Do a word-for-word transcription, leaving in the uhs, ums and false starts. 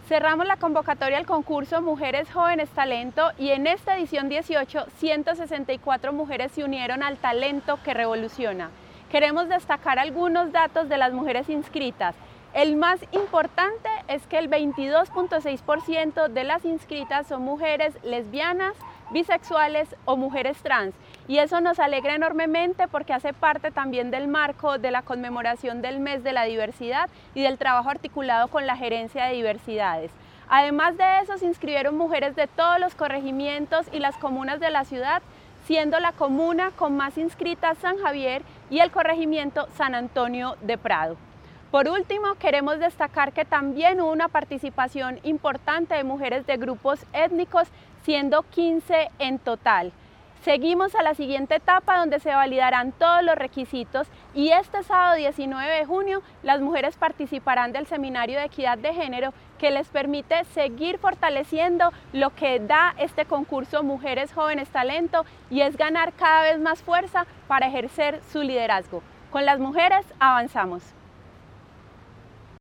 Cerramos la convocatoria al concurso Mujeres Jóvenes Talento y en esta edición dieciocho, ciento sesenta y cuatro mujeres se unieron al talento que revoluciona. Queremos destacar algunos datos de las mujeres inscritas. El más importante es que el veintidós punto seis por ciento de las inscritas son mujeres lesbianas, bisexuales o mujeres trans, y eso nos alegra enormemente porque hace parte también del marco de la conmemoración del mes de la diversidad y del trabajo articulado con la gerencia de diversidades. Además de eso, se inscribieron mujeres de todos los corregimientos y las comunas de la ciudad, siendo la comuna con más inscritas San Javier y el corregimiento San Antonio de Prado. Por último, queremos destacar que también hubo una participación importante de mujeres de grupos étnicos, siendo quince en total. Seguimos a la siguiente etapa donde se validarán todos los requisitos y este sábado diecinueve de junio las mujeres participarán del Seminario de Equidad de Género que les permite seguir fortaleciendo lo que da este concurso Mujeres Jóvenes Talento y es ganar cada vez más fuerza para ejercer su liderazgo. Con las mujeres avanzamos.